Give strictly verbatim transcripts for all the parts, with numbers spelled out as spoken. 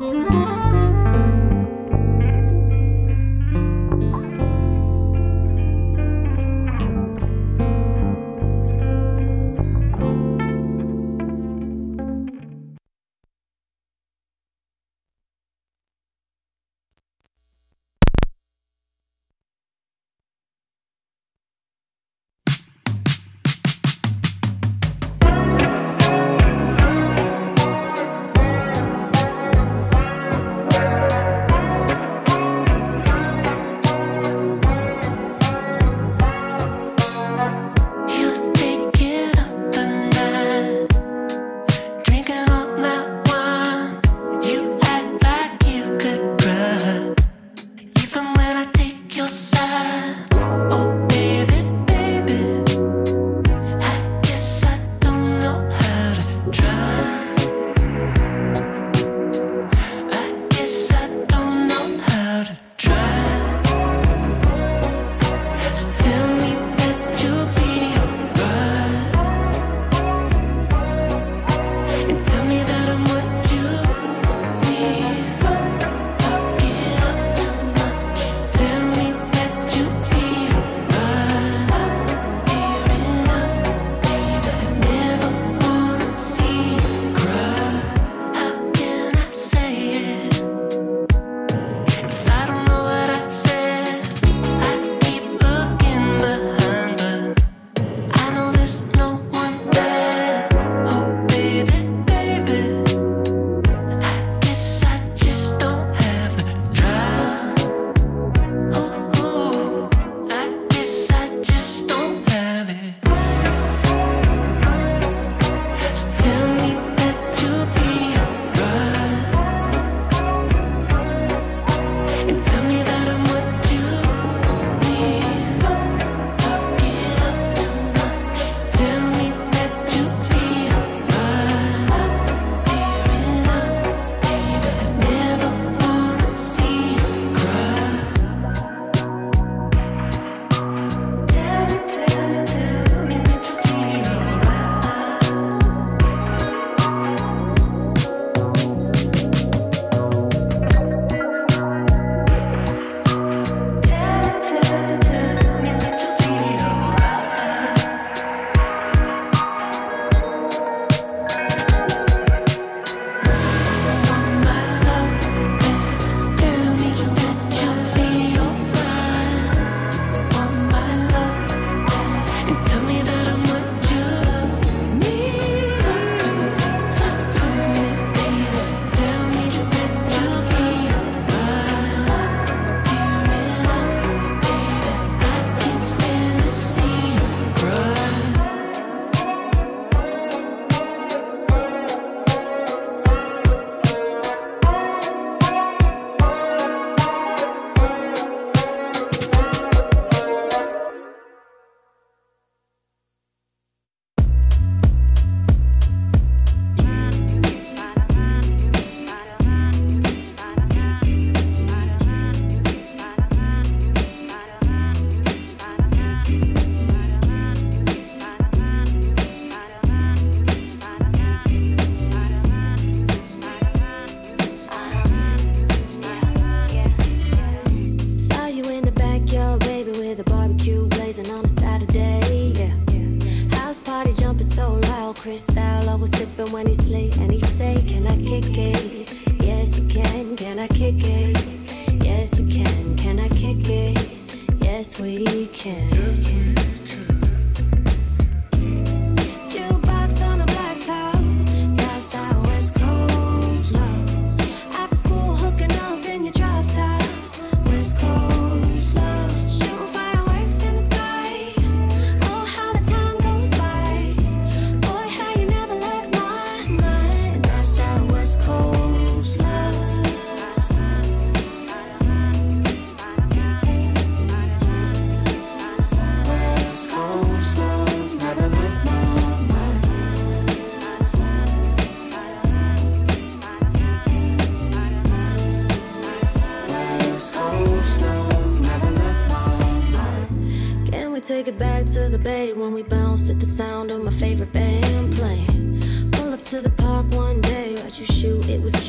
Take it back to the bay when we bounced at the sound of my favorite band playing. Pull up to the park one day, watch you shoot, it was cute.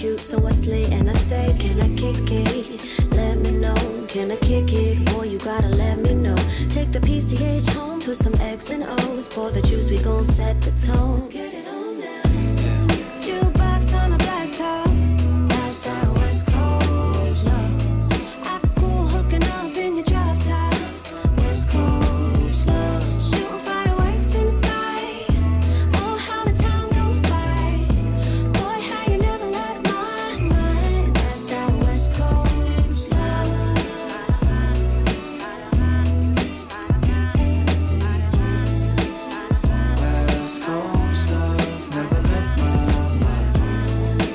cute, so I slay and I say, can I kick it? Let me know, can I kick it? Boy, you gotta let me know. Take the P C H home, put some X and O's, pour the juice, we gon' set the tone. Let's get it on now. Jukebox on a black top, that's that West Coast love. After school, hooking up in your drop top, West Coast love. Shooting fireworks in the sky, oh how the time goes by. Boy, how you never left my mind. That's that West Coast love. West Coast love never left my mind.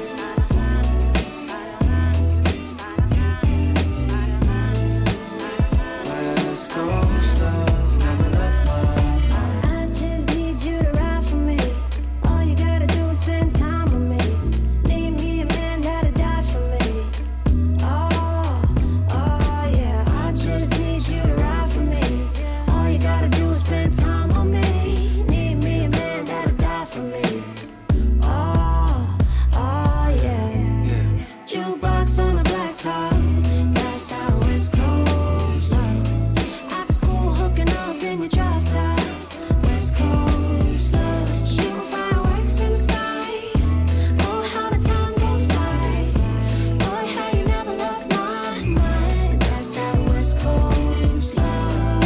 West Coast love never left my mind. I just need you to ride for me. All you gotta do is spend time with me. Need me a man that'll die for me. Oh, oh yeah. I just need you to ride for me. All you gotta do is spend time with me. Need me a man that'll die for me. Oh, oh yeah. Yeah. Jukebox on a black top, that's that West Coast love. After school, hooking up in your drop top, West Coast love. Shooting fireworks in the sky, oh how the time goes by. Boy, how you never left my mind. That's that West Coast love.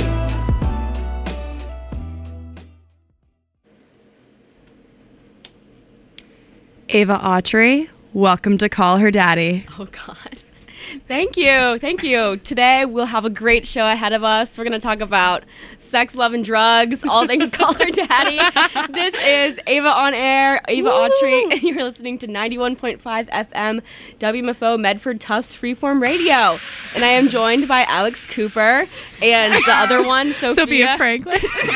Ava Autry, welcome to Call Her Daddy. Oh, God. Thank you. Thank you. Today, we'll have a great show ahead of us. We're going to talk about sex, love, and drugs, all things Call Her Daddy. This is Ava on Air, Ava Woo! Autry, and you're listening to ninety-one point five F M W M F O Medford Tufts Freeform Radio. And I am joined by Alex Cooper and the other one, Sophia. Sophia Franklin.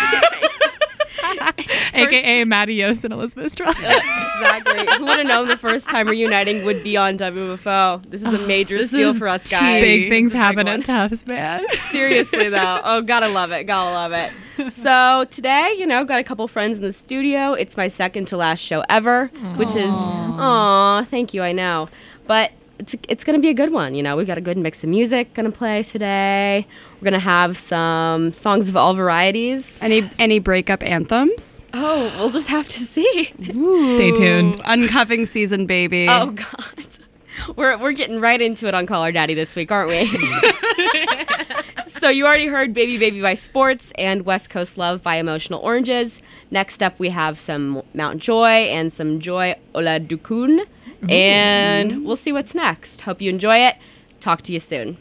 A K A Maddie Yost and Elizabeth Strauss. Exactly. Who would have known the first time reuniting would be on W M F O? This is a major This steal is for us guys. Big things It's a big happen one. at Tufts, man. Seriously, though. Oh, gotta love it. Gotta love it. So today, you know, got a couple friends in the studio. It's my second to last show ever, which is, aw, thank you, I know. But it's it's going to be a good one, you know. We've got a good mix of music going to play today. We're going to have some songs of all varieties. Any any breakup anthems? Oh, we'll just have to see. Stay tuned. Uncuffing season, baby. Oh, God. We're we're getting right into it on Call Our Daddy this week, aren't we? So you already heard Baby Baby by Sports and West Coast Love by Emotional Oranges. Next up, we have some Mount Joy and some Joy Oladokun. And we'll see what's next. Hope you enjoy it. Talk to you soon.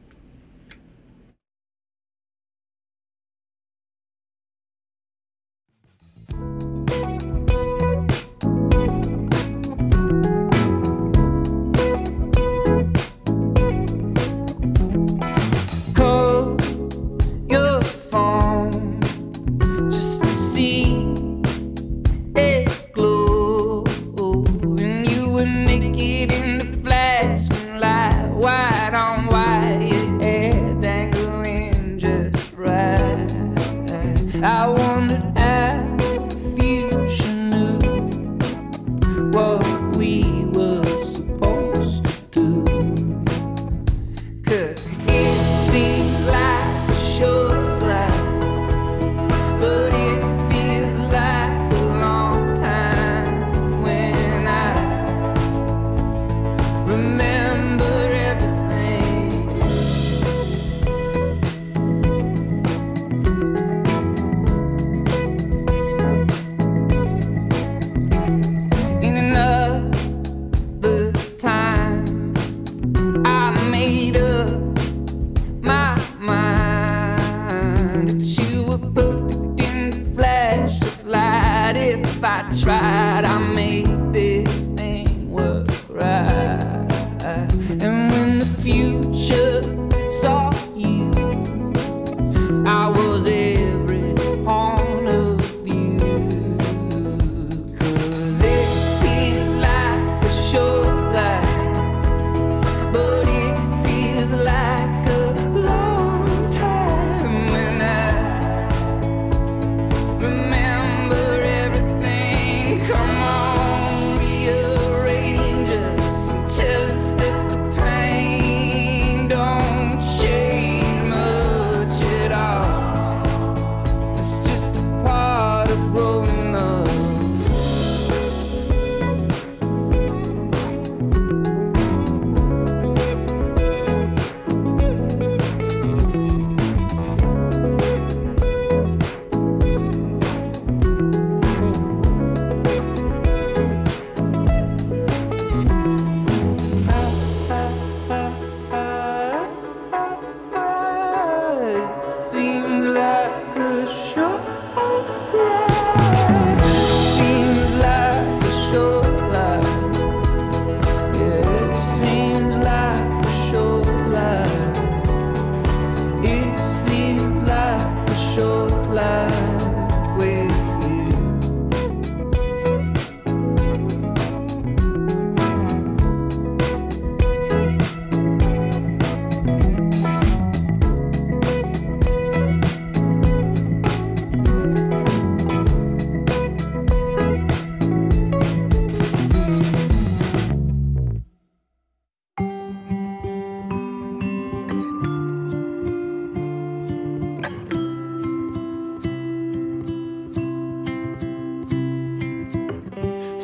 Call your phone just to see it glow, and you were naked in the flashing light, white on white, your hair dangling just right. I wondered how if you knew what we were supposed to do. 'Cause it seems like a short life, but it feels like a long time when I remember everything. In another time, I made up my mind that you were perfect in the flash of light. If I tried, I made this thing work right. And when the future saw you, I was every point of view. 'Cause it seems like a short life, but it feels like a long time when I remember everything. Come on, rearrange us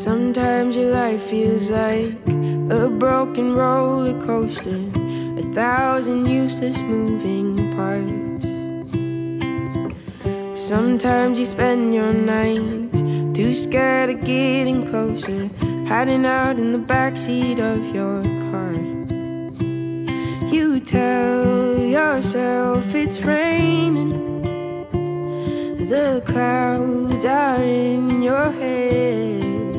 Sometimes your life feels like a broken roller coaster, a thousand useless moving parts. Sometimes you spend your nights too scared of getting closer, hiding out in the backseat of your car. You tell yourself it's raining, the clouds are in your head.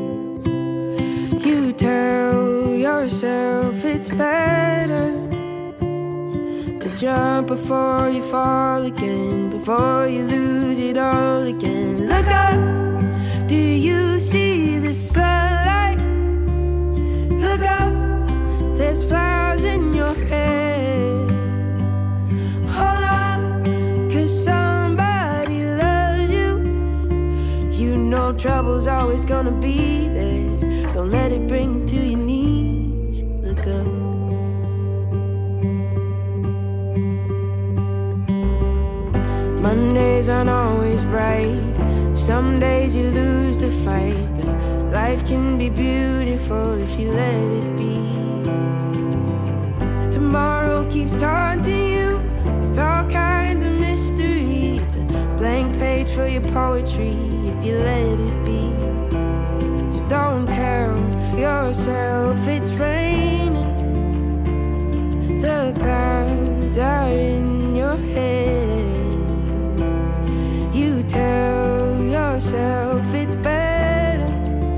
You tell yourself it's better to jump before you fall again, before you lose it all again. Look up, do you see the sunlight? Look up, there's flowers in your head. Hold on, cause somebody loves you. You know trouble's always gonna be there. Don't let it bring you to your knees. Look up. Mondays aren't always bright. Some days you lose the fight, but life can be beautiful if you let it be. Tomorrow keeps taunting you with all kinds of mystery. It's a blank page for your poetry if you let it be. So don't tell yourself it's raining, the clouds are in your head. You tell yourself it's better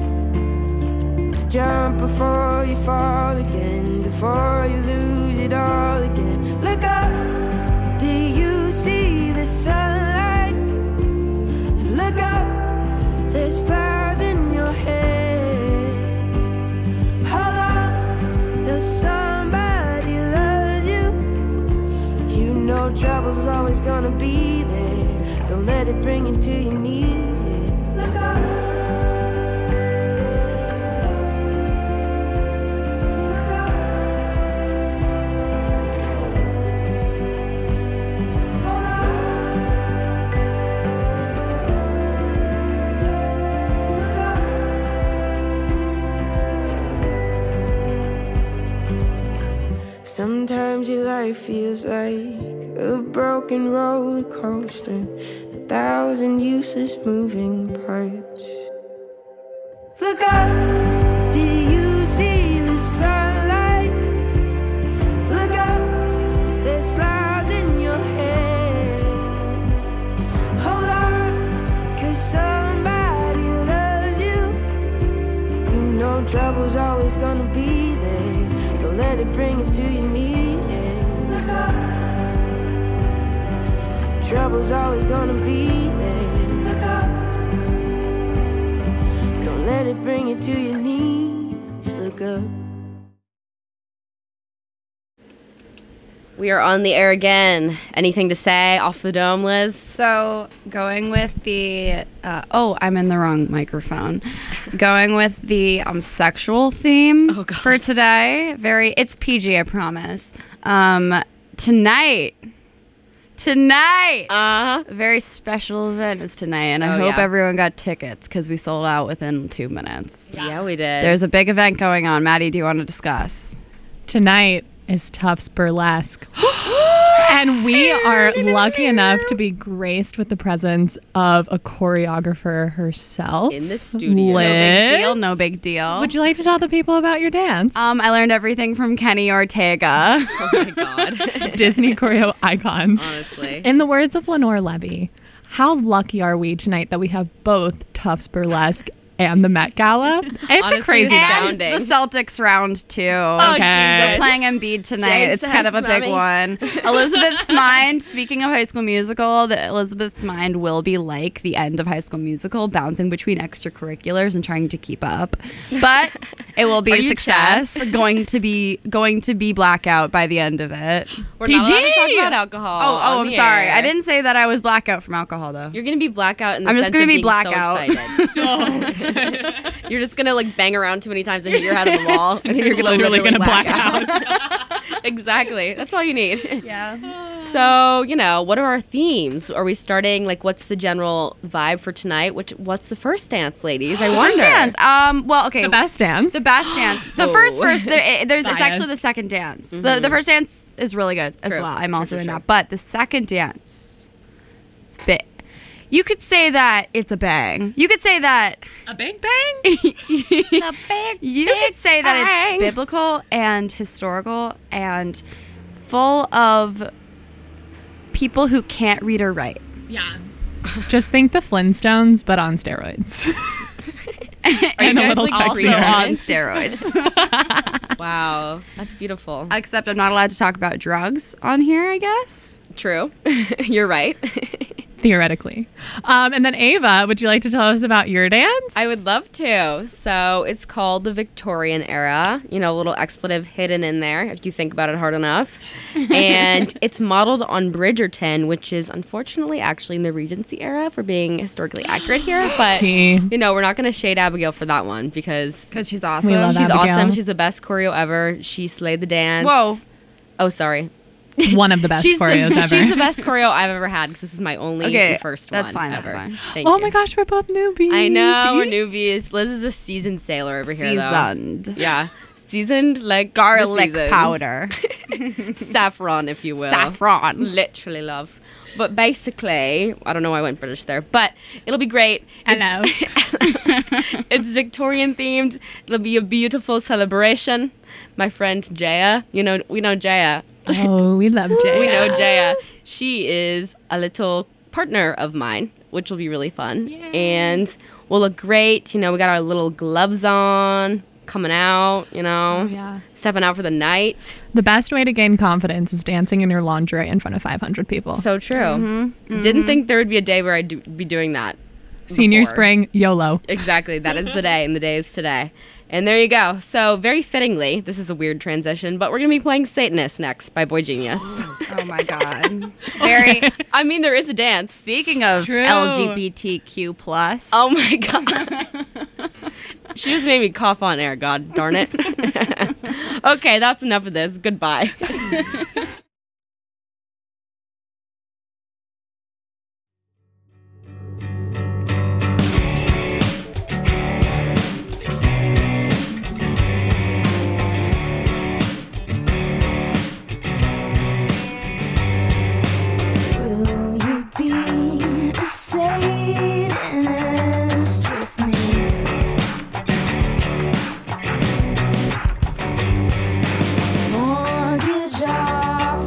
to jump before you fall again, before you lose it all again. Look up, do you see the sunlight? Look up, there's flowers in your head. Hold on, there's somebody loves you. You know trouble's always gonna be there. Don't let it bring you to your knees, yeah. Look up. Look up. Hold on. Look up. Sometimes your life feels like a broken roller coaster, a thousand useless moving parts. Look up, do you see the sunlight? Look up, there's flowers in your head. Hold on, cause somebody loves you. You know trouble's always gonna be there. Don't let it bring you to your knees, yeah. Look up. Trouble's always gonna be there. Look up. Don't let it bring you to your knees. Look up. We are on the air again. Anything to say off the dome, Liz? So, going with the, uh, oh, I'm in the wrong microphone. Going with the um, sexual theme Oh, God. for today. Very, it's P G, I promise. Um, tonight, tonight, Uh-huh. a very special event is tonight, and I Oh, hope yeah. everyone got tickets because we sold out within two minutes. Yeah, we did. There's a big event going on. Maddie, do you want to discuss? Tonight is Tufts Burlesque. And we are lucky enough to be graced with the presence of a choreographer herself. in the studio. No big Liz? deal, no big deal. Would you like to tell the people about your dance? Um, I learned everything from Kenny Ortega. Oh my God. Disney choreo icon. Honestly. In the words of Lenore Levy, how lucky are we tonight that we have both Tufts Burlesque and the Met Gala? It's Honestly, a crazy it's day. And astounding. the Celtics round two. Oh, Okay. Jesus. Playing Embiid tonight. Jesus, It's kind of a big mommy. one. Elizabeth's Mind, speaking of High School Musical, the Elizabeth's Mind will be like the end of High School Musical, bouncing between extracurriculars and trying to keep up. But it will be Are a you success. going to be going to be blackout by the end of it. We're not allowed to talk P G. about alcohol. Oh, oh, on I'm the sorry. air. I didn't say that I was blackout from alcohol though. You're gonna be blackout in the I'm just sense gonna of be being blackout. so excited. You're just gonna like bang around too many times and hit your head on the wall, and then you're gonna Literally literally, gonna black black out. Exactly. That's all you need. Yeah. So, you know, what are our themes? Are we starting, like, what's the general vibe for tonight? Which, what's the first dance, ladies? I wonder. First dance. Um. Well, okay. The best dance. The best dance. The Oh. first first. There, there's. It's Bias. actually the second dance. The the first dance is really good as True. well. I'm True, also true, in true. that. But the second dance, it's bit. You could say that it's a bang. You could say that. A big bang? The big, You could say that bang. it's biblical and historical and full of people who can't read or write. Yeah. Just think the Flintstones, but on steroids. Are you And a guys, little like, Also sexier. on steroids. Wow, that's beautiful. Except I'm not allowed to talk about drugs on here, I guess. True. You're right. Theoretically. Um, and then Ava, would you like to tell us about your dance? I would love to. So it's called the Victorian era. You know, a little expletive hidden in there if you think about it hard enough. And it's modeled on Bridgerton, which is unfortunately actually in the Regency era, for being historically accurate here. But, Tea. you know, we're not going to shade Abigail for that one because Because she's awesome. We love she's Abigail. awesome. She's the best choreo ever. She slayed the dance. Whoa. Oh, sorry. One of the best she's choreos the, ever. She's the best choreo I've ever had because this is my only Okay, and first that's one fine, that's ever. fine. Thank Oh you. my gosh, we're both newbies. I know, we're See? newbies. Liz is a seasoned sailor over here, though. Seasoned. Yeah, seasoned like the Garlic seasons. powder. Saffron, if you will. Saffron. Literally love. But basically, I don't know why I went British there, but it'll be great. Hello. It's, it's Victorian themed. It'll be a beautiful celebration. My friend Jaya, you know, we know Jaya. Oh, we love Jay. We know Jaya. She is a little partner of mine, which will be really fun. And we'll look great. You know, we got our little gloves on, coming out, you know, yeah. stepping out for the night. The best way to gain confidence is dancing in your lingerie in front of five hundred people. So true. Mm-hmm. Didn't think there would be a day where I'd do, be doing that. Senior before. spring, YOLO. Exactly. That is the day, and the day is today. And there you go. So, very fittingly, this is a weird transition, but we're going to be playing Satanist next by Boy Genius. Oh my god. Very. I mean, there is a dance. Speaking of True. L G B T Q plus. Oh my God. She just made me cough on air, god darn it. Okay, that's enough of this. Goodbye. Will you be a Satanist with me? Mortgage off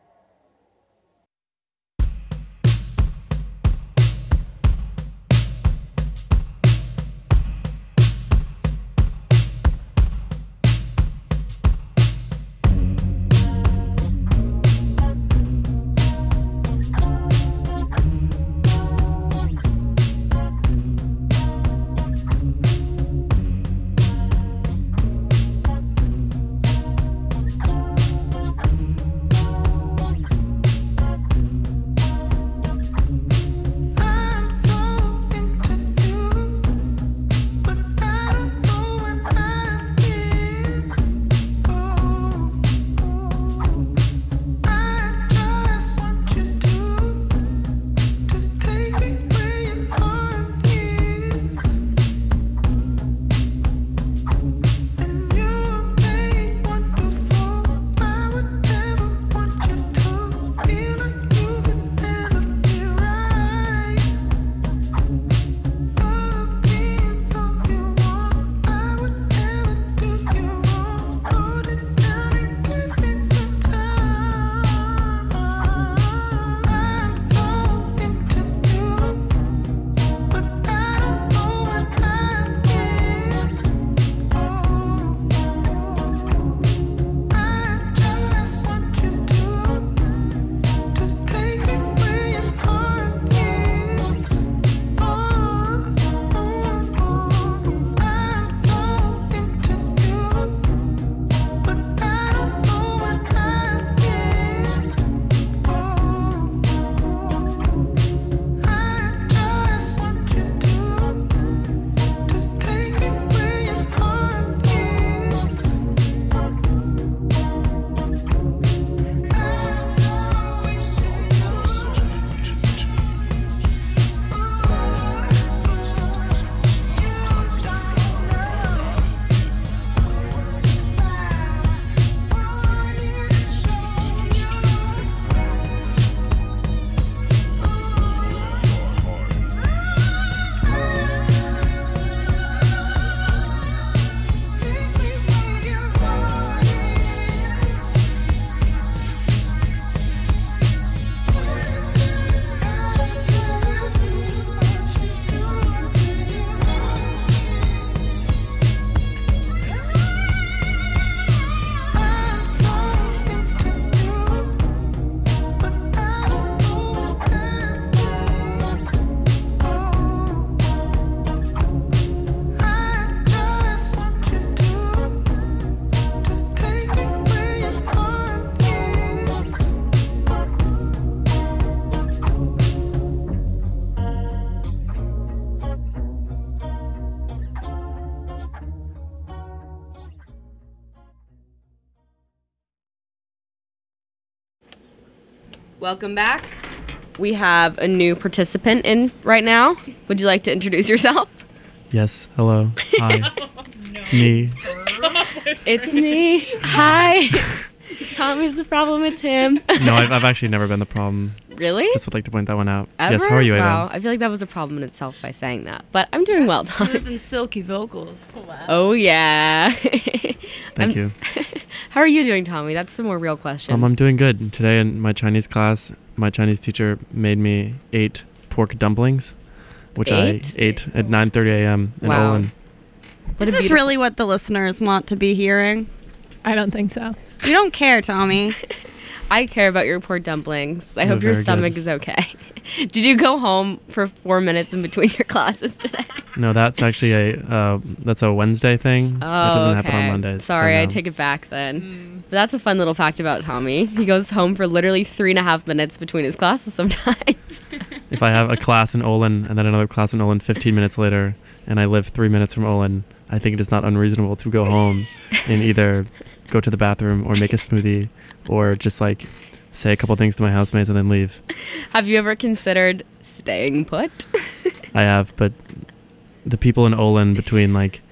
Welcome back. We have a new participant in right now. Would you like to introduce yourself? Yes. Hello. Hi. It's me. It's me. Hi. Tommy's the problem. It's him. No, I've, I've actually never been the problem. Really? Just would like to point that one out. Ever? Yes. How are you, Ava? Wow. I feel like that was a problem in itself by saying that. But I'm doing well, Tom. Smooth and silky vocals. Oh, yeah. Thank I'm- you. How are you doing, Tommy? That's the more real question. Um, I'm doing good. Today in my Chinese class, my Chinese teacher made me eight pork dumplings, which Eight? I ate at nine thirty a.m. in Wow. Olin. What a Is this beautiful- really what the listeners want to be hearing? I don't think so. You don't care, Tommy. I care about your poor dumplings. I They're hope your very stomach good. is okay. Did you go home for four minutes in between your classes today? No, that's actually a uh, that's a Wednesday thing. that doesn't Oh, happen on okay. Mondays. so Sorry, I no. take it back then. But that's a fun little fact about Tommy. He goes home for literally three and a half minutes between his classes sometimes. If I have a class in Olin and then another class in Olin fifteen minutes later, and I live three minutes from Olin, I think it is not unreasonable to go home and either go to the bathroom or make a smoothie or just like say a couple things to my housemates and then leave. Have you ever considered staying put? I have, but the people in Olin between like,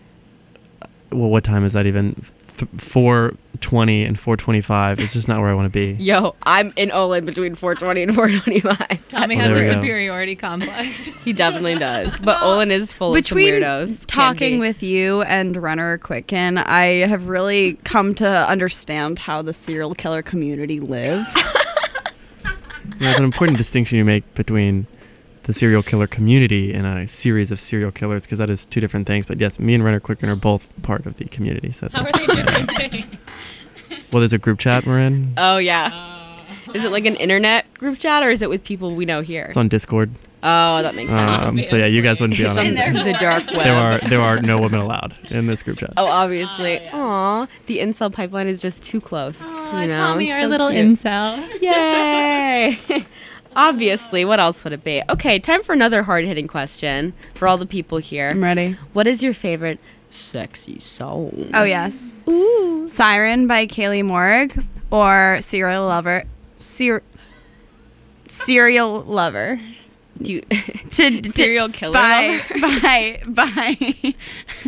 well, what time is that even? Th- four twenty and four twenty-five. It's just not where I want to be. Yo, I'm in Olin between four twenty and four twenty-five. Tommy Oh, has there a we go. superiority complex. He definitely does. But Olin is full of some Between weirdos. Can talking be. with you and Renner Quicken, I have really come to understand how the serial killer community lives. There's an important distinction you make between the serial killer community and a series of serial killers because that is two different things. But yes, me and Renner Quicken are both part of the community. So How are they different things? well, there's a group chat we're in. Oh, yeah. Is it like an internet group chat or is it with people we know here? It's on Discord. Oh, that makes sense. Um, so yeah, you guys wouldn't be on It's on it. the dark web. There are there are no women allowed in this group chat. Oh, obviously. Aw, the incel pipeline is just too close. you know? Tommy, It's our so little cute. incel. Yay! Obviously, what else would it be? Okay, time for another hard-hitting question for all the people here. I'm ready. What is your favorite sexy song? Oh, yes. Ooh. Siren by Kaylee Morg or Serial Lover. Ser- serial Lover. Do you, To, to- serial killer by, lover? by by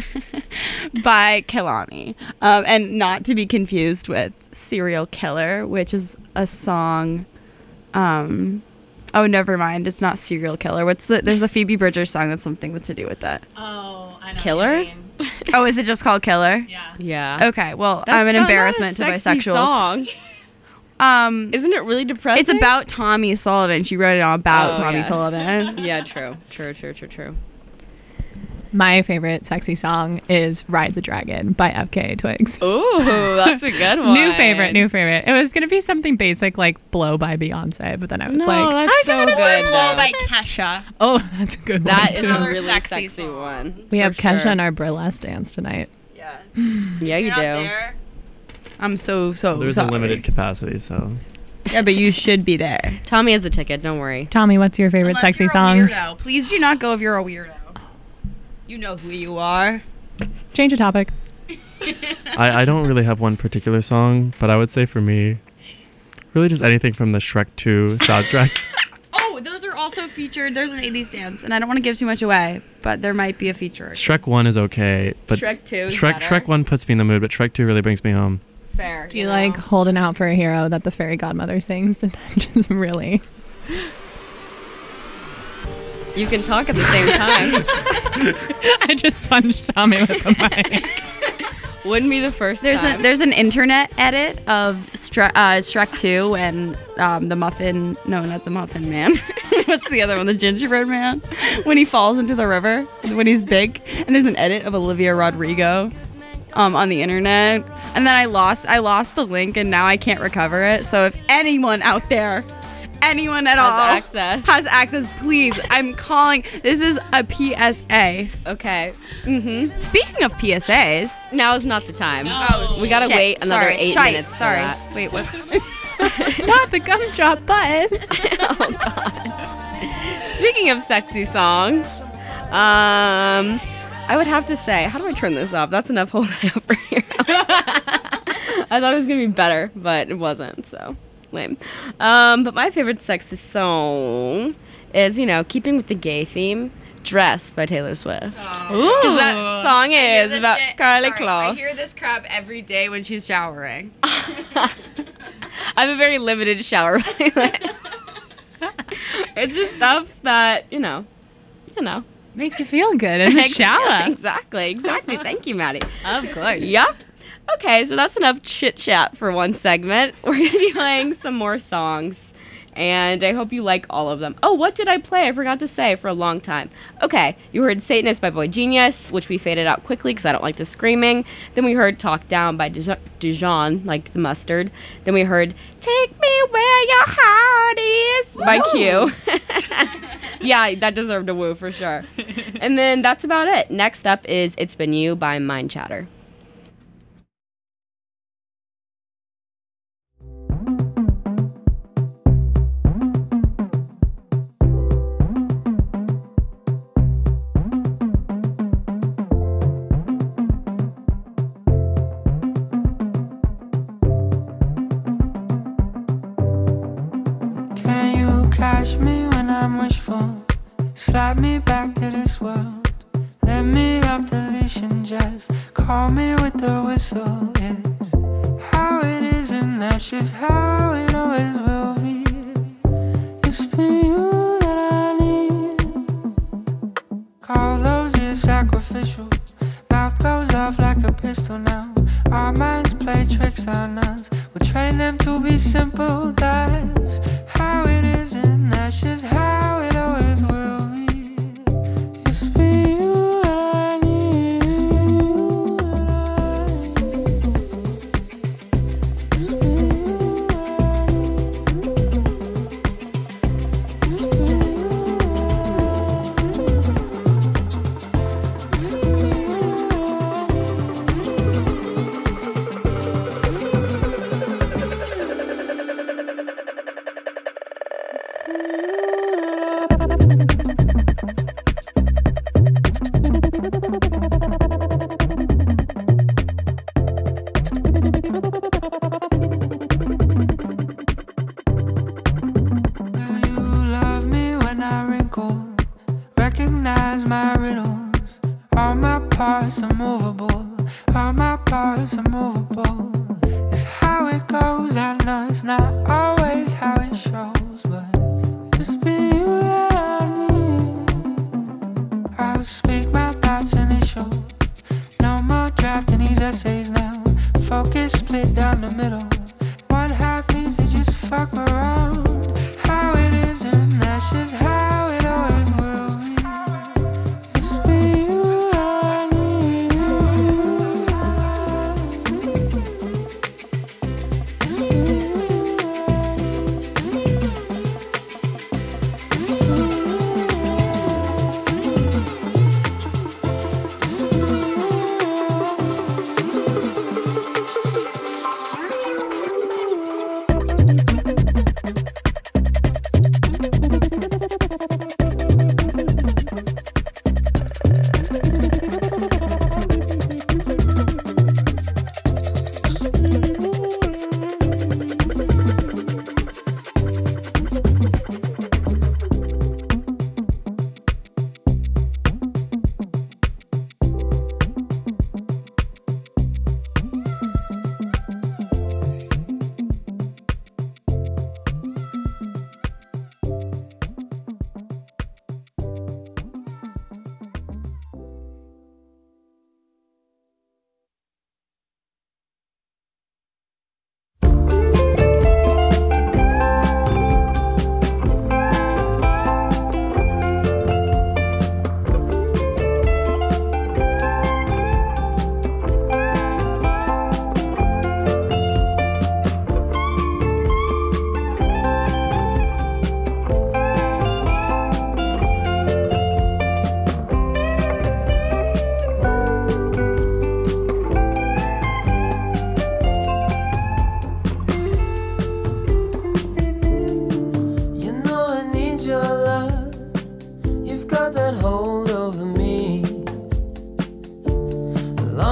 by Kehlani, um, and not to be confused with Serial Killer, which is a song. Um, oh, never mind. It's not Serial Killer. What's the? There's a Phoebe Bridgers song that's something that's to do with that. Oh, I know. Killer? Oh, is it just called Killer? Yeah. Yeah. Okay. Well, That's I'm an not- not a embarrassment to sexy bisexuals. Song. Um, Isn't it really depressing? it's about Tommy Sullivan. She wrote it all about Oh, Tommy yes. Sullivan. Yeah, true. True, true, true, true. My favorite sexy song is Ride the Dragon by F K A Twigs. Ooh, that's a good one. New favorite, new favorite. It was going to be something basic like Blow by Beyonce, but then I was No, like, that's so good. though. Kesha. oh, that's a good That one. is too. a Another really sexy sexy, song. one. We for have Kesha sure. in our burlesque dance tonight. Yeah. Yeah, you You're do. not there? I'm so so There's sorry. a limited capacity, so Yeah, but you should be there. Tommy has a ticket. Don't worry. Tommy, what's your favorite Unless sexy you're a song? weirdo. Please do not go if you're a weirdo. You know who you are. Change the topic. I, I don't really have one particular song, but I would say for me, really just anything from the Shrek two soundtrack. Oh, those are also featured. There's an eighties dance, and I don't want to give too much away, but there might be a feature. Shrek one is okay, but Shrek two is Shrek better. Shrek one puts me in the mood, but Shrek two really brings me home. Fair. Do you know? like Holding Out for a Hero that the fairy godmother sings? Just really. You can talk at the same time. I just punched Tommy with the mic. Wouldn't be the first There's time. a there's an internet edit of Stre- uh, Shrek two and um, the Muffin. No, not the Muffin Man. What's the other one? The Gingerbread Man. When he falls into the river when he's big, and there's an edit of Olivia Rodrigo. Um, on the internet, and then I lost I lost the link, and now I can't recover it. So if anyone out there, anyone at Has all access. has access, please, I'm calling. This is a P S A. Okay. Mm-hmm. Speaking of P S As, Now is not the time. oh, we gotta shit. wait another Sorry. eight Shite. minutes. Sorry. For that. Wait, what? Not the gumdrop button. Speaking of sexy songs, um, I would have to say, how do I turn this up? That's enough holding out for here. I thought it was gonna be better, but it wasn't. So Lame. Um, but my favorite sexy song is, you know, keeping with the gay theme, Dress by Taylor Swift. Because that song is about shit. Carly Sorry, Kloss. I hear this crap every day when she's showering. I have a very limited shower playlist. It's just stuff that, you know, you know. Makes you feel good in the shower. Exactly, exactly. Thank you, Maddie. Of course. Yep. Okay, so that's enough chit chat for one segment. We're going to be playing some more songs, and I hope you like all of them. Oh, what did I play? I forgot to say for a long time. Okay, you heard Satanist by Boy Genius, which we faded out quickly because I don't like the screaming. Then we heard Talk Down by Dijon, Dijon, like the mustard. Then we heard Take Me Where Your Heart Is by Q. Yeah, that deserved a woo for sure. And then that's about it. Next up is It's Been You by Mind Chatter. Can you catch me when I'm wishful? Slap me back to this world. Let me off the leash and just call me with the whistle. It's how it is and that's just how it always will be. It's been you that I need. Call those ears sacrificial. Mouth goes off like a pistol now. Our minds play tricks on us. We'll train them to be simple. That's how it is and that's just how it always will be. It's been you that I need. It's been you that I need. It's been you that I need. It's been you that I need. It's been you. Will you love me when I wrinkle? Recognize my riddles. All my parts are movable. All my parts are movable. It's how it goes. I know it's not always how it shows, but it's been you that I need. I'll speak my thoughts initial. No more drafting these essays now. Focus split down the middle. One half needs to just fuck around. How it is and that's just how it always will be. It's been you that I need. It's been you that I need. It's been you that I need. It's been you that I need. It's been you.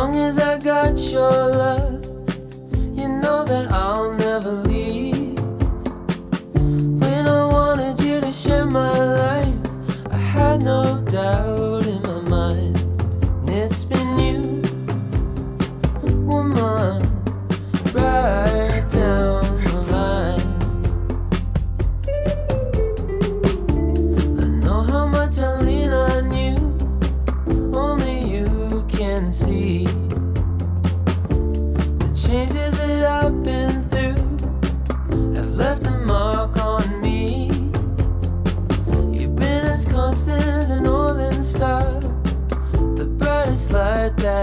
got your love, you know that I'll never leave.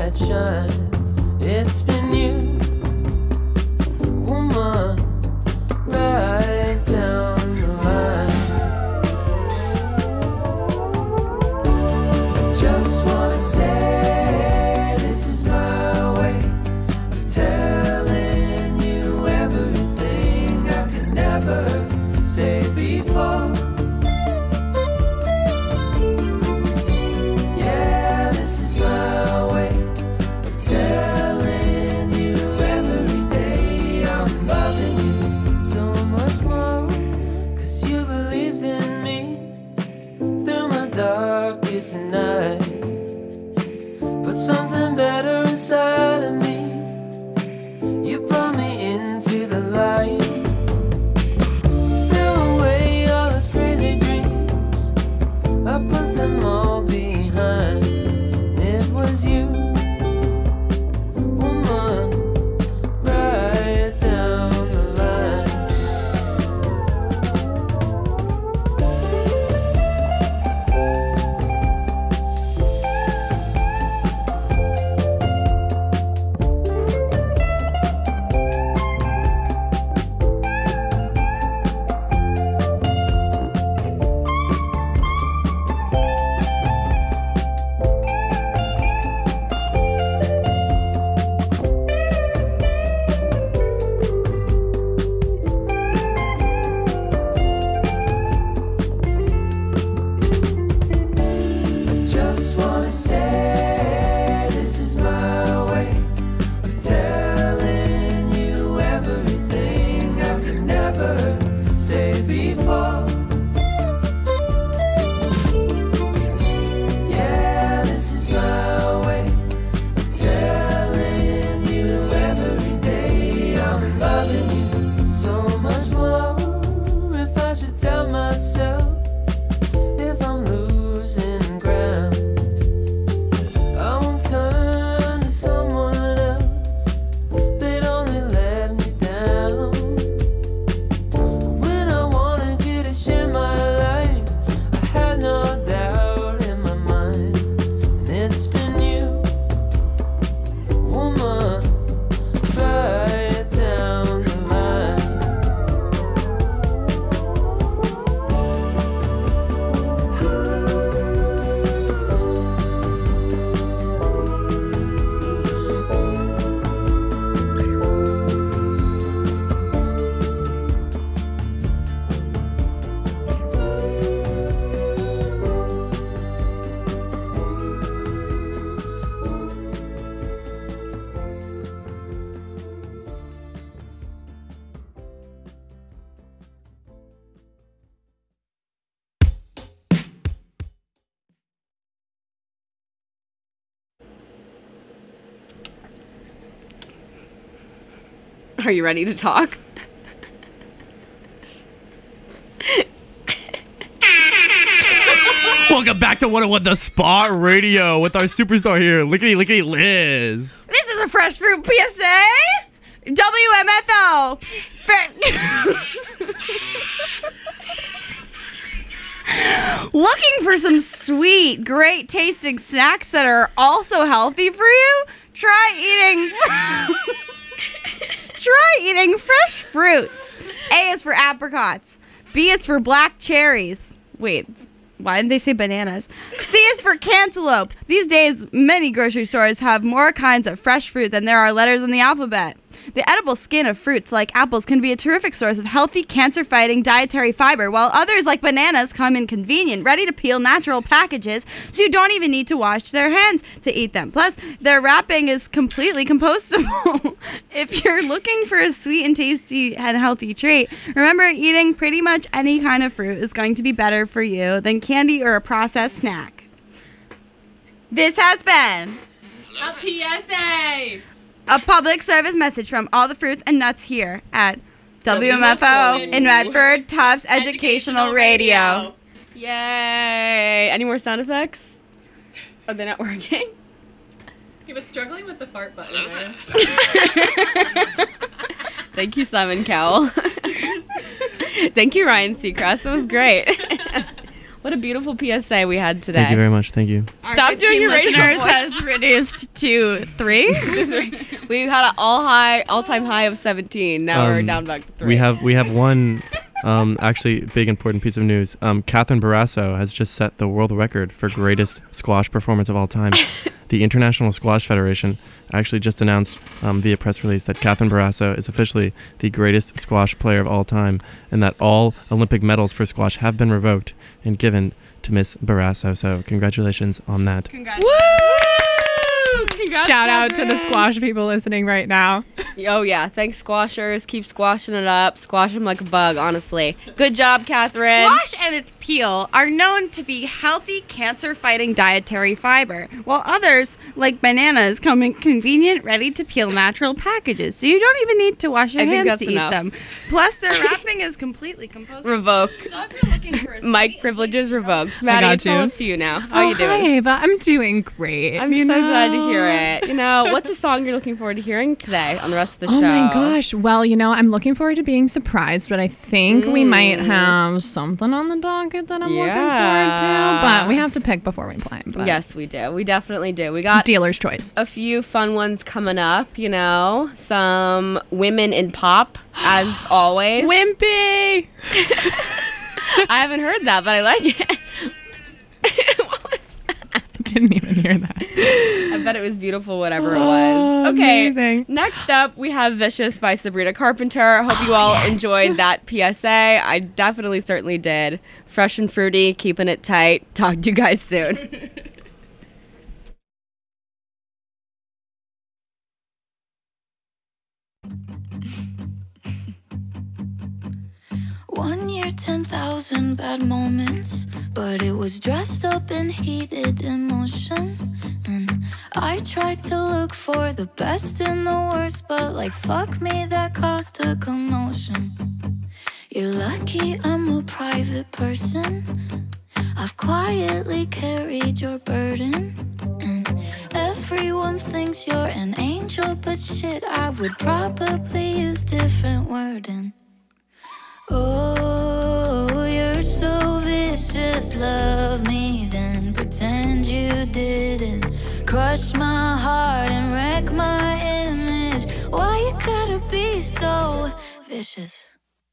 light shines. It's been you, woman, right down the line. I just wanna say this is my way of telling you everything I could never say before. Yeah, this is my way of telling you every day I'm loving you so much more. Cause you believed in me through my darkest night. Put something better inside of me. You brought me into the light. Threw away all those crazy dreams. I put them all behind. It was you, woman, right down the line. I just wanna say this is my way of telling you everything I could never say before. Yeah, this is my way of telling you every day I'm loving you so much more. If I should doubt myself, if I'm losing ground, I won't turn to someone else. They'd only let me down. When I wanted you to share my life, I had no doubt in my mind. And it's been you, woman, right down the line. Are you ready to talk? Welcome back to one oh one The Spot Radio with our superstar here, Lickety Lickety Liz. This is a Fresh Fruit P S A. W M F O. Looking for some sweet, great tasting snacks that are also healthy for you? Try eating Try eating fresh fruits. A is for apricots. B is for black cherries. Wait, why didn't they say bananas? C is for cantaloupe. These days, many grocery stores have more kinds of fresh fruit than there are letters in the alphabet. The edible skin of fruits like apples can be a terrific source of healthy, cancer-fighting dietary fiber, while others like bananas come in convenient, ready-to-peel natural packages, so you don't even need to wash their hands to eat them. Plus, their wrapping is completely compostable. If you're looking for a sweet and tasty and healthy treat, remember eating pretty much any kind of fruit is going to be better for you than candy or a processed snack. This has been A P S A. a public service message from all the fruits and nuts here at W M F O in Redford, Tufts Educational Radio. Yay! Any more sound effects? Are they not working? He was struggling with the fart button there. Thank you, Simon Cowell. Thank you, Ryan Seacrest. That was great. What a beautiful P S A we had today. Thank you very much. Thank you. Stop doing your radio listeners voice. has reduced to three. We had an all high, all time high of seventeen. Now we're Um, down back to three. We have we have one um, actually big important piece of news. Um, Catherine Barrasso has just set the world record for greatest squash performance of all time. The International Squash Federation actually just announced um, via press release that Catherine Barrasso is officially the greatest squash player of all time, and that all Olympic medals for squash have been revoked and given to Miss Barrasso. So congratulations on that. Congratulations. Woo! Congrats, Shout out to the Catherine. squash people listening right now. Oh yeah, thanks squashers. Keep squashing it up. Squash them like a bug, honestly. Good job, Catherine. Squash and its peel are known to be healthy, cancer-fighting dietary fiber, while others, like bananas, come in convenient, ready-to-peel natural packages, so you don't even need to wash your I think hands that's to enough. eat them. Plus, their wrapping is completely compostable. Revoke. So if you're looking for a Mic sweet- privileges revoked. Maddie, got it's all you. up to you now. How oh, you doing? Hi, Ava. I'm doing great. I'm you so glad to know? hear it. You know, what's a song you're looking forward to hearing today on the rest of the Oh show? my gosh. Well, you know, I'm looking forward to being surprised, but I think we might Mm. have something on the docket that I'm Yeah. looking forward to. But we have to pick before we play. But Yes, we do. We definitely do. We got dealer's choice. a few fun ones coming up, you know. Some women in pop, as always. Wimpy. I haven't heard that, but I like it. Didn't even hear that. I bet it was beautiful, whatever it Oh, was. Okay. amazing. Next up, we have Vicious by Sabrina Carpenter. Hope you all enjoyed that P S A. I definitely certainly did. Fresh and fruity, keeping it tight. Talk to you guys soon. One year, ten thousand bad moments, but it was dressed up in heated emotion. And I tried to look for the best in the worst, but like fuck me, that caused a commotion. You're lucky I'm a private person. I've quietly carried your burden, and everyone thinks you're an angel, but shit, I would probably use different wording. Oh, you're so vicious, love me, then pretend you didn't. Crush my heart and wreck my image. Why you gotta be so vicious?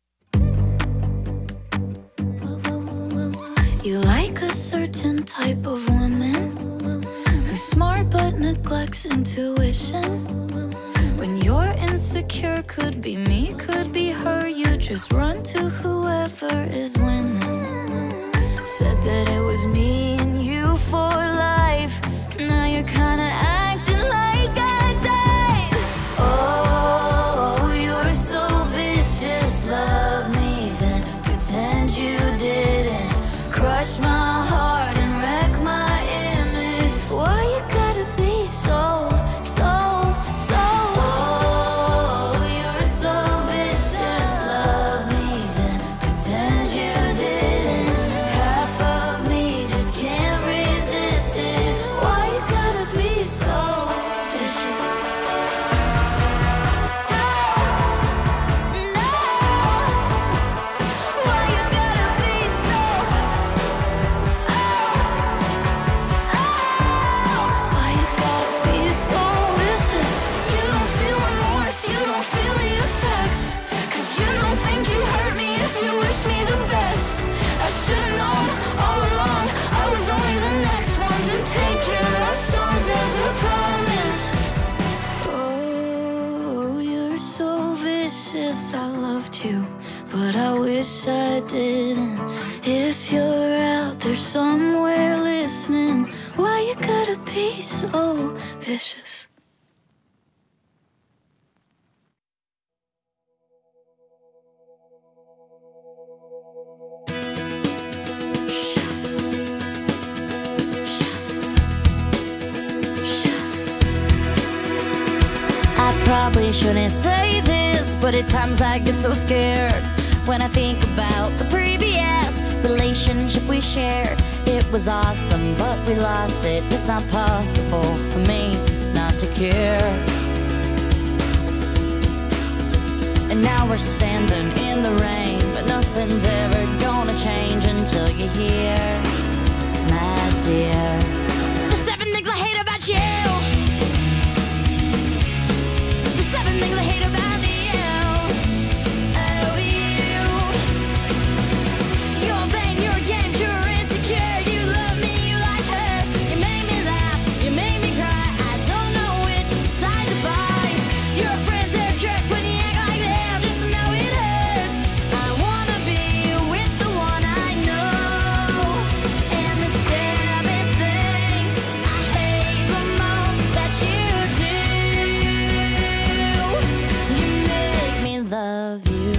You like a certain type of woman who's smart but neglects intuition. When you're insecure, could be me, could be her. You just run to whoever is winning. Said that it was me and you for life. Now you're kinda acting like I died. Oh, you're so vicious, love me, then pretend you didn't. Crush my heart and wreck my image. Why you gotta be so, so, so? Oh, you're so vicious, love me, then pretend you didn't. Half of me just can't resist it. Why you gotta be so vicious? No, no. Why you gotta be so? Why you gotta be so vicious? You don't feel remorse, you don't feel the effects. Cause you don't think you hurt me if you wish me the best. I should've known all along, I was only the next one to take your love songs as a promise. Oh, you're so vicious, I loved you, but I wish I didn't. If you're out there somewhere listening, why you gotta be so vicious? I probably shouldn't say this, but at times I get so scared when I think about the previous relationship we shared. It was awesome, but we lost it. It's not possible for me not to care. And now we're standing in the rain, but nothing's ever gonna change until you here, my dear. The seven things I hate about you. The seven things I hate about you. Oh, you. You're vain, you're a game, you're insecure. You love me, you like her. You made me laugh, you made me cry. I don't know which side to buy. Your friends, they're jerks when you act like them. Just know it hurts. I wanna be with the one I know. And the seventh thing I hate the most that you do. You make me love you.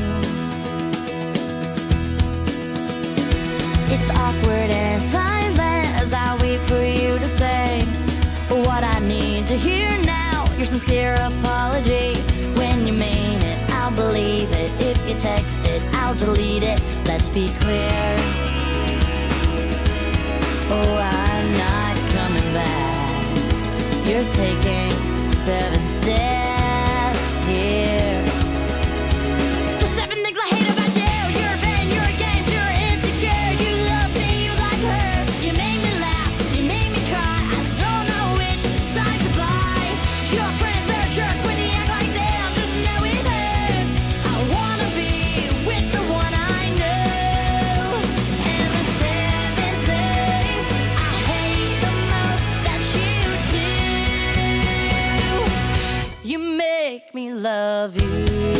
It's awkward and silent as I wait for you to say what I need to hear now. Your sincere apology. When you mean it, I'll believe it. If you text it, I'll delete it. Let's be clear. Oh, I'm not coming back. You're taking seven steps here. The seven things I hate about you. You're vain, you're a game, you're insecure. You love me, you like her. You made me laugh, you made me cry. I don't know which side to buy. Your friends, they're jerks when you act like them. Just know it hurts. I wanna be with the one I know. And the seventh thing I hate the most that you do. You make me love you.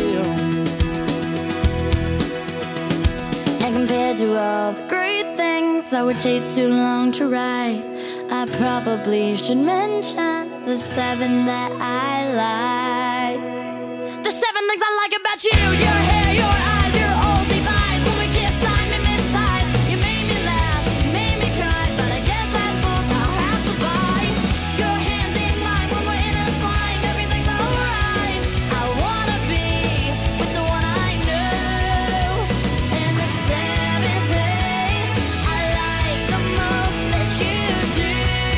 And compared to all the great things that would take too long to write, I probably should mention the seven that I like. The seven things I like about you. Your hair, your eyes, your old device. When we kiss, I mimetize. You made me laugh, you made me cry. But I guess that's book I'll have to buy. Your hands in mine when we're intertwined. Everything's alright. I wanna be with the one I know. And the seventh thing I like the most that you do.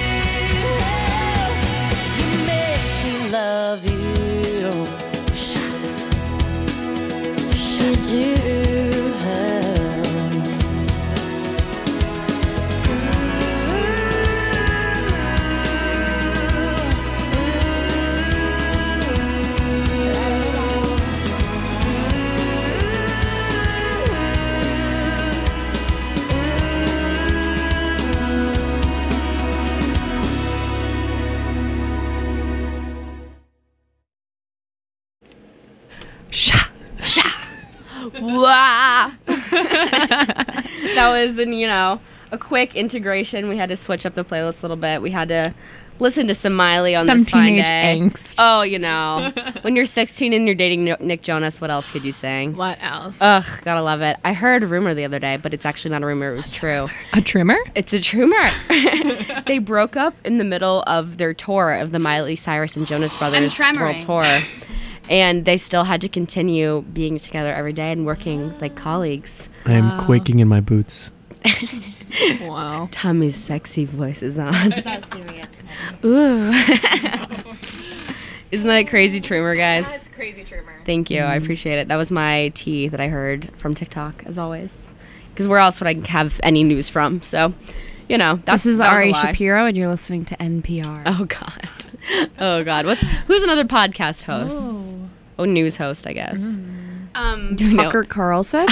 You make me love you. You do. Wow. That was, an, you know, a quick integration. We had to switch up the playlist a little bit. We had to listen to some Miley on Some this fine teenage day. angst. Oh, you know. When you're sixteen and you're dating No- Nick Jonas, what else could you sing? What else? Ugh, gotta love it. I heard a rumor the other day, but it's actually not a rumor. It was true. A trimmer? It's a rumor. They broke up in the middle of their tour of the Miley Cyrus and Jonas Brothers tremoring. World Tour. And they still had to continue being together every day and working like colleagues. I am quaking in my boots. Wow. Tommy's sexy voice is on. Ooh. Isn't that a crazy trimmer, guys? That's crazy trimmer. Thank you. I appreciate it. That was my tea that I heard from TikTok, as always. Because where else would I have any news from? So, you know. That's, This is that was a Ari lie. Shapiro, and you're listening to N P R. Oh, God. Oh, God. What's Who's another podcast host? Oh, news host, I guess. Um, Do you know? Tucker Carlson.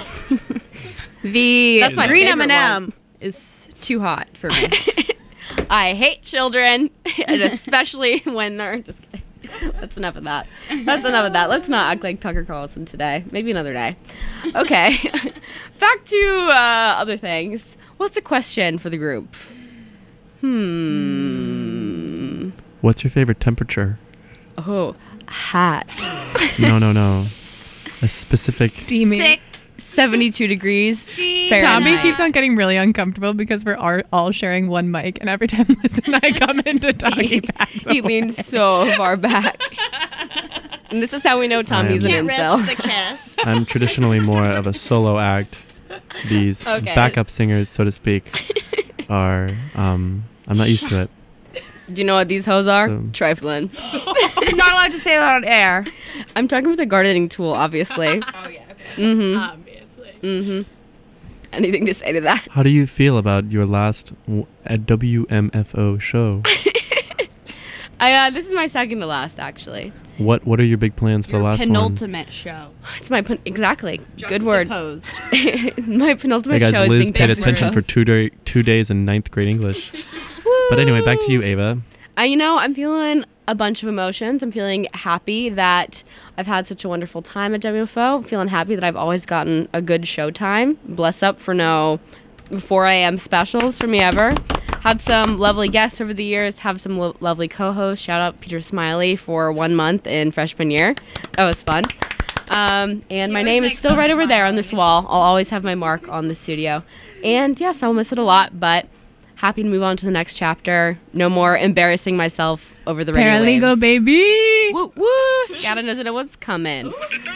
The That's my green M favorite and M is too hot for me. I hate children, and especially when they're just kidding. That's enough of that. That's enough of that. Let's not act like Tucker Carlson today. Maybe another day. Okay. Back to uh, other things. What's a question for the group? Hmm. What's your favorite temperature? Oh, hot. No, no, no. A specific. Steamy. seventy-two degrees Tommy Fahrenheit. keeps on getting really uncomfortable because we're all, all sharing one mic, and every time Liz and I come into talking, he backs He away. leans so far back. And this is how we know Tommy's an Can't incel. kiss. I'm traditionally more of a solo act. These Okay. backup singers, so to speak, are. Um, I'm not used to it. Do you know what these hoes are? So- Trifling. You're not allowed to say that on air. I'm talking with a gardening tool, obviously. Oh yeah, Mm-hmm. obviously. Mm-hmm. anything to say to that. How do you feel about your last w- at W M F O show? I, uh, this is my second to last, actually. What What are your big plans for Your the last penultimate one? show. It's my pen- exactly good word. Juxtaposed. My penultimate Hey guys, show is Liz being paid attention for juxtaposed. two day two days in ninth grade English. But anyway, back to you, Ava. Uh, you know, I'm feeling a bunch of emotions. I'm feeling happy that I've had such a wonderful time at W M F O. I'm feeling happy that I've always gotten a good show time. Bless up for no four a.m. specials for me ever. Had some lovely guests over the years. Have some lo- lovely co-hosts. Shout out Peter Smiley for one month in freshman year. That was fun. Um, and my name is still right over there on this wall. I'll always have my mark on the studio. And yes, I'll miss it a lot, but happy to move on to the next chapter. No more embarrassing myself over the radio Paralegal, waves. baby. Woo woo! Scada doesn't know what's coming.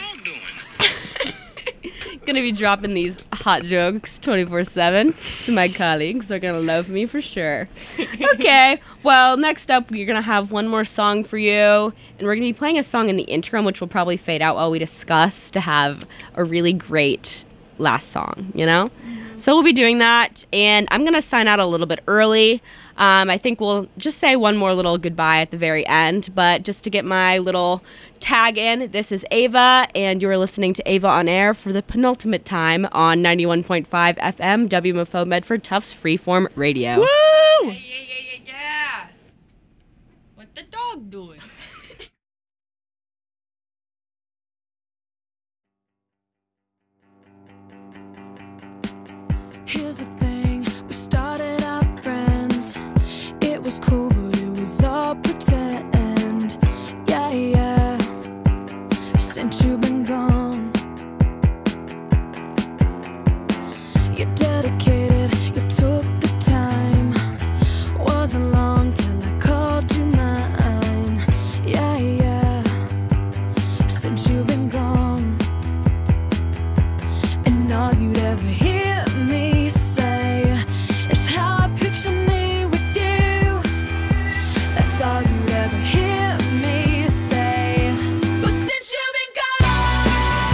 Gonna be dropping these hot jokes twenty-four seven to my colleagues. They're gonna love me for sure. Okay, well, next up, we're gonna have one more song for you, and we're gonna be playing a song in the interim, which will probably fade out while we discuss to have a really great last song, you know? So we'll be doing that, and I'm gonna sign out a little bit early. Um, I think we'll just say one more little goodbye at the very end, but just to get my little tag in, this is Ava, and you're listening to Ava on Air for the penultimate time on ninety-one point five F M, W M F O Medford Tufts Freeform Radio. Woo! Yeah, yeah, yeah, yeah, yeah. What the dog doing? Here's the thing, we started out friends. It was cool, but it was all pretend. Yeah, yeah. Since you've been gone, you're dedicated, you took the time. Wasn't long till I called you mine. Yeah, yeah. Since you've been gone, and all you'd ever hear me say is how I picture me with you. That's all you'd ever hear me say. But since you've been gone,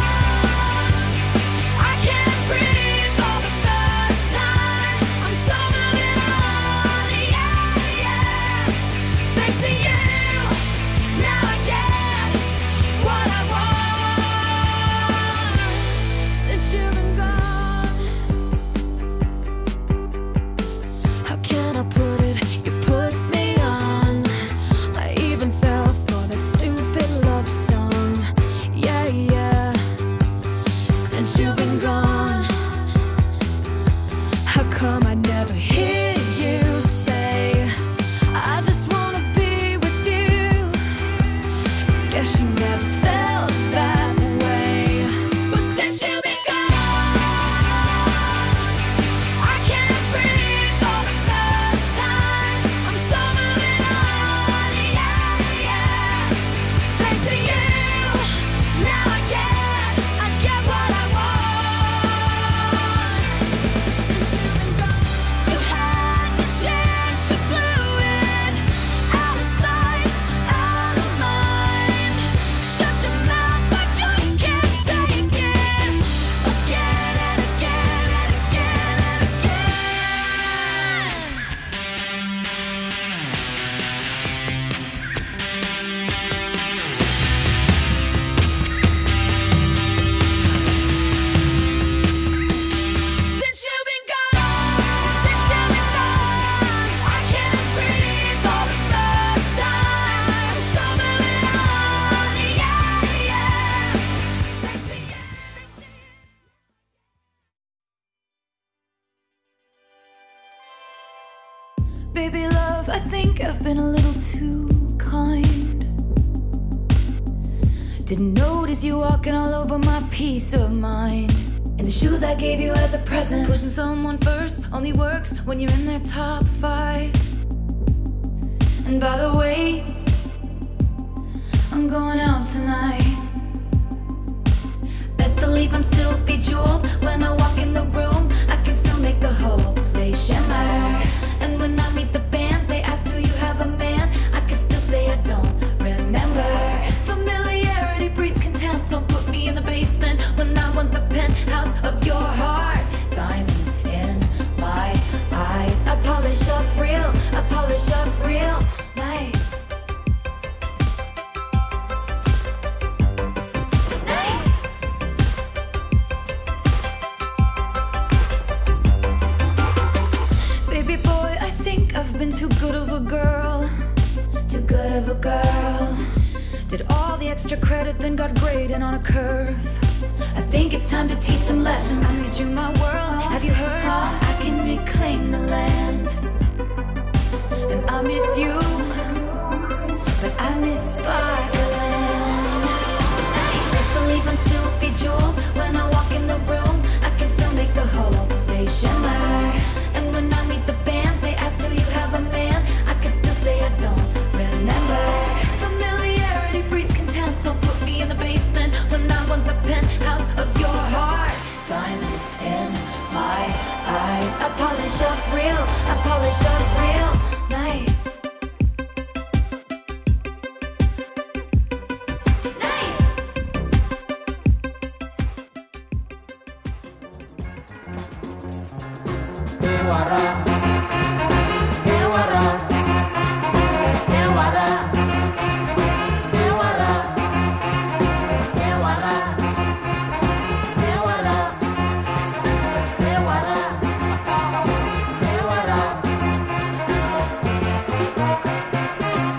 I can't breathe for the first time. I'm so moving on, yeah, yeah. Thanks to you, now I get what I want. Since you've been gone, how can I put it? You put me on. I even fell for that stupid love song. Yeah, yeah. Since you've been gone, how come I never hear you say, I just wanna be with you? Guess you never felt that way. But since you've been gone, I can't breathe for the first time. I'm so moving on, yeah, yeah. Thanks to you, now I get, I get what I want. Since you've been gone, you had your chance, you blew it. Out of sight, out of mind. Shut your mouth, I just can't take it. Again and again and again and again. Since you've been gone, since you've been gone, I can't breathe for the first time. So moving on, yeah, yeah. Thanks to you. Baby love, I think I've been a little too kind. Didn't notice you walking all over my peace of mind. And the shoes I gave you as a present. Putting someone first only works when you're in their top five. And by the way, I'm going out tonight. Best believe I'm still bejeweled. When I walk in the room, I can still make the whole place shimmer. And when I meet the band, they ask, do you have a man? I can still say I don't remember. Familiarity breeds contempt. Don't put me in the basement when I want the penthouse of your heart. Diamond extra credit, then got graded on a curve. I think it's time to teach some lessons. I made you my world, have you heard? I can reclaim the land. And I miss you.